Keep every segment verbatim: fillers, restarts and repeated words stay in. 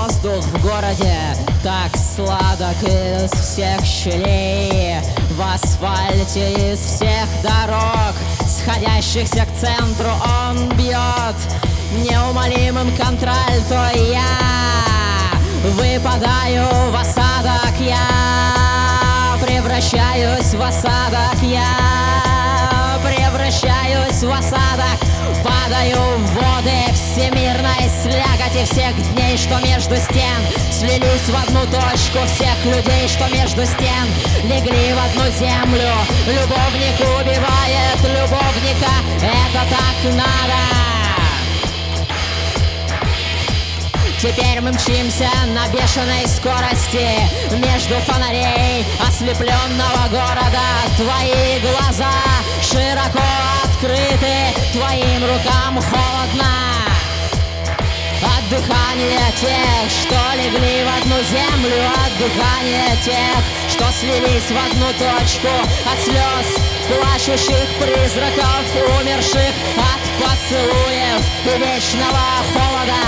Воздух в городе так сладок из всех щелей, в асфальте из всех дорог, сходящихся к центру, он бьет неумолимым контральто. Я выпадаю в осадок, я превращаюсь в осадок, я превращаюсь в осадок, падаю в воды всемирной слякоти всех дней, что между стен слились в одну точку, всех людей, что между стен легли в одну землю. Любовник убивает любовника, это так надо. Теперь мы мчимся на бешеной скорости между фонарей ослепленного города. Твои глаза широко открыты, твоим рукам холодно от дыхания тех, что легли в одну землю, от дыхания тех, что слились в одну точку, от слез плачущих призраков, умерших от поцелуев и вечного холода.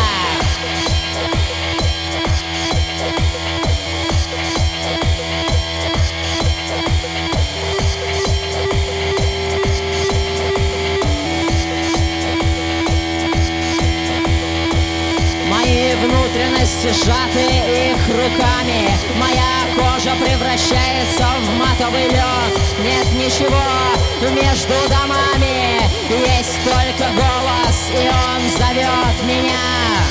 Внутренности сжаты их руками, моя кожа превращается в матовый лед. Нет ничего между домами, есть только голос, и он зовет меня.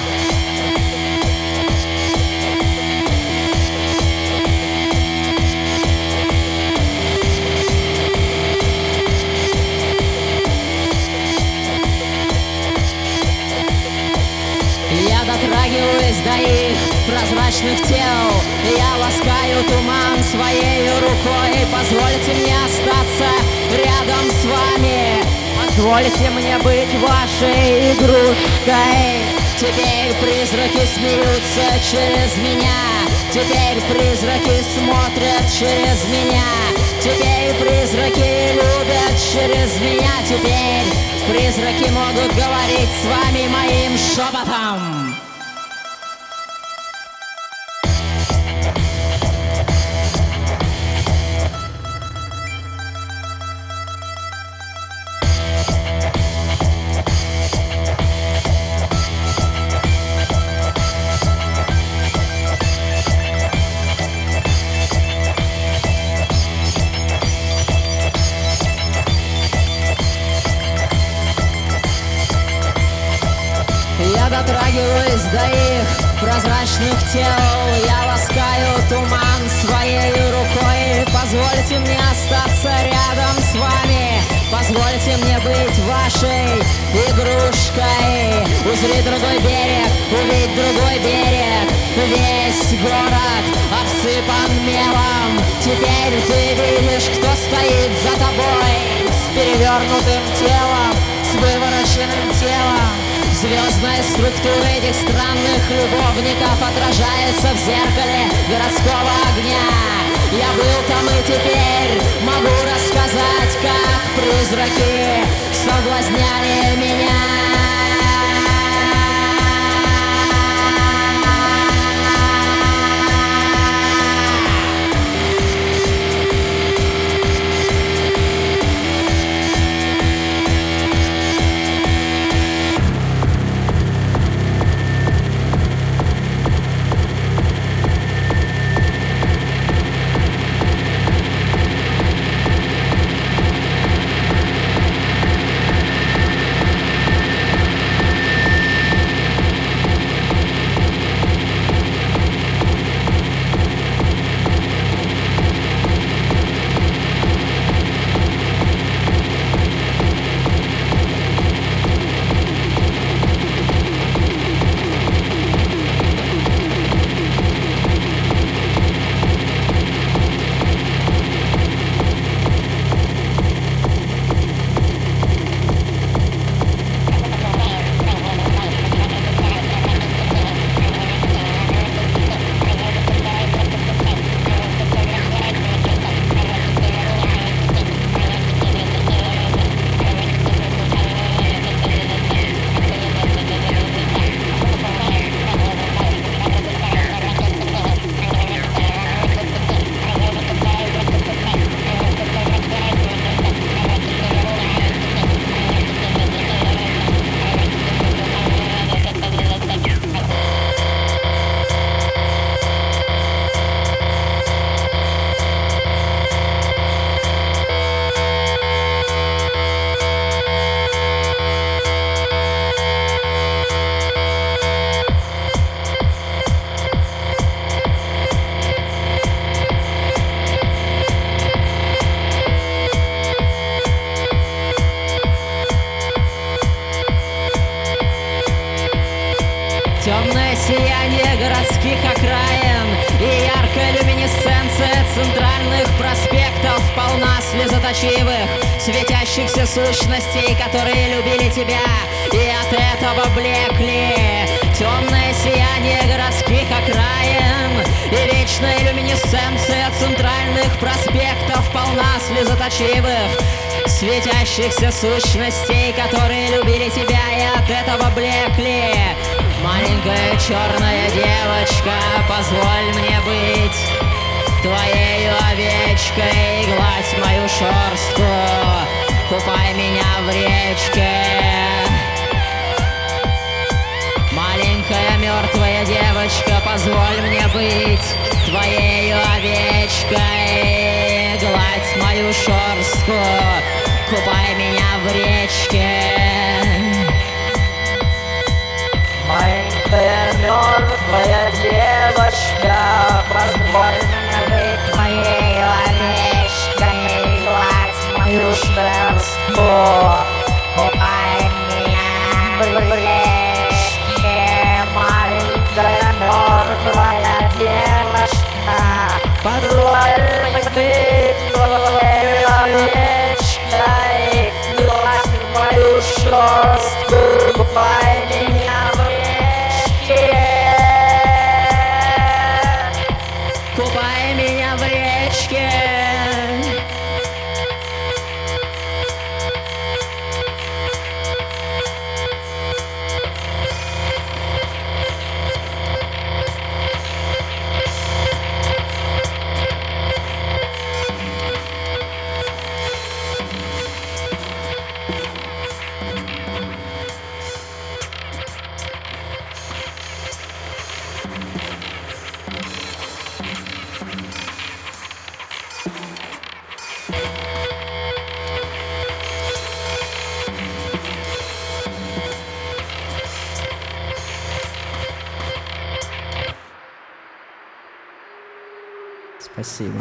Дотрагиваюсь до их прозрачных тел, я ласкаю туман своей рукой. Позвольте мне остаться рядом с вами, позвольте мне быть вашей игрушкой. Теперь призраки смеются через меня, теперь призраки смотрят через меня, теперь призраки любят через меня, теперь призраки могут говорить с вами моим шепотом. Дотрагиваюсь до их прозрачных тел, я ласкаю туман своей рукой. Позвольте мне остаться рядом с вами, позвольте мне быть вашей игрушкой. Узри другой берег, увидь другой берег, весь город обсыпан мелом. Теперь ты видишь, кто стоит за тобой, с перевернутым телом, с вывороченным телом. Звездная структура этих странных любовников отражается в зеркале городского огня. Я был там и теперь могу рассказать, как призраки соблазняли меня. Темное сияние городских окраин и яркая люминесценция центральных проспектов полна слезоточивых, светящихся сущностей, которые любили тебя и от этого блекли. Темное сияние городских окраин и вечная люминесценция центральных проспектов полна слезоточивых, светящихся сущностей, которые любили тебя и от этого блекли. Маленькая черная девочка, позволь мне быть твоею овечкой, гладь мою шерстку, купай меня в речке. Маленькая мертвая девочка, позволь мне быть твоею овечкой, гладь мою шерстку, купай меня в речке. Маленькая мертвая девочка, позволь мне быть твоей овечкой, гладь мою шерстку, купай меня в речке. Маленькая мертвая девочка, позволь мне быть твоей овечкой, гладь мою шерстку, купай меня в Купай меня в речке. Спасибо.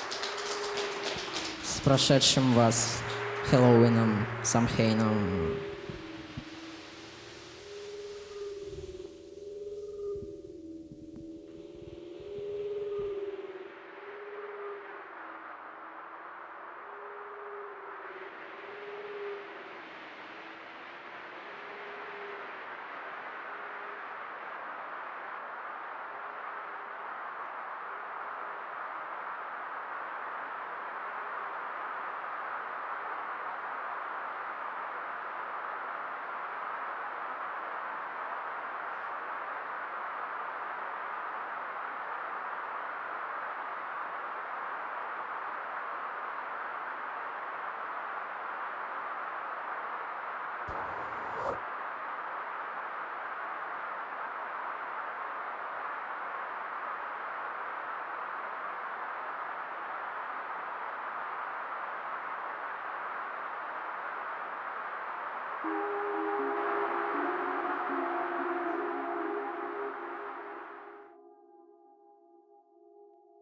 С прошедшим вас Хэллоуином, Самхейном.